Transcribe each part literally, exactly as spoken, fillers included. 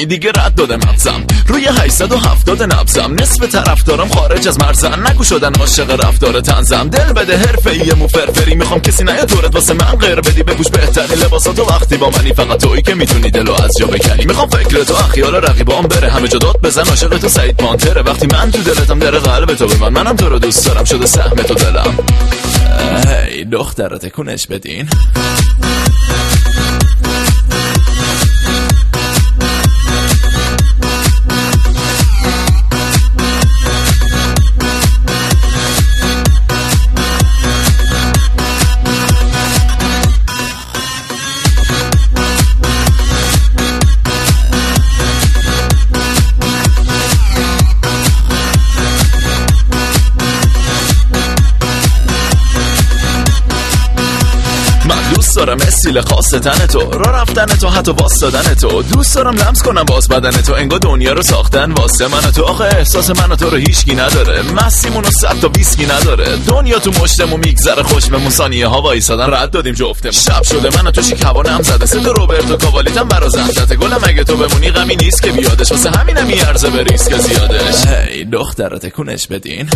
دیگه رد داده مغزم، روی هشتصد و هفتاد نبزم، نصف طرفدارم خارج از مرزن، نگو شدن عاشق رفتار طنزم، دل بده حرفه‌ای مو فرفری، میخوام کسی نیاد دورت واسه من غیر بدی، بپوش بهترین لباساتو وقتی با منی، فقط تویی که میتونی دلو از جا بکنی، میخوام فکر تو خیال رقیبام بره، همه جا داد بزن عاشق تو سعید پانتره، وقتی من تو دلتم در قلب تو به من، منم تو رو دوست دارم شده سهم تو دلم. هی دختر تکونش بدین. دوست دارم استیل خاص تن تو، را رفتن تو، حتی واسدادن تو، دوست دارم لمس کنم باز بدن تو، انگار دنیا رو ساختن واسه من تو، آخه احساس من تو رو هیچکی نداره، مسیمون رو صد تا ویسکی نداره، دنیا تو مشتمو میگذره خوشممون، ثانیه ها وایسادن رد دادیم جفتمون، شب شده من تو شیک هوانم زده، صدا روبرتو کاوالیتم برا زندته، گلم اگه تو بمونی غمی نیست که بیادش، واسه همینم میارزه به ریسک زیادش. هی دختر تکونش بدین.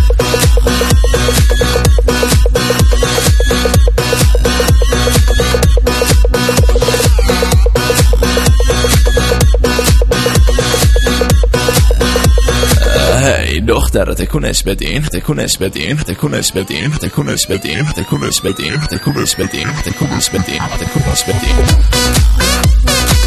هی دختر تکونش بدین، تکونش بدین، تکونش بدین، تکونش بدین، تکونش بدین، تکونش بدین، تکونش بدین، تکونش بدین.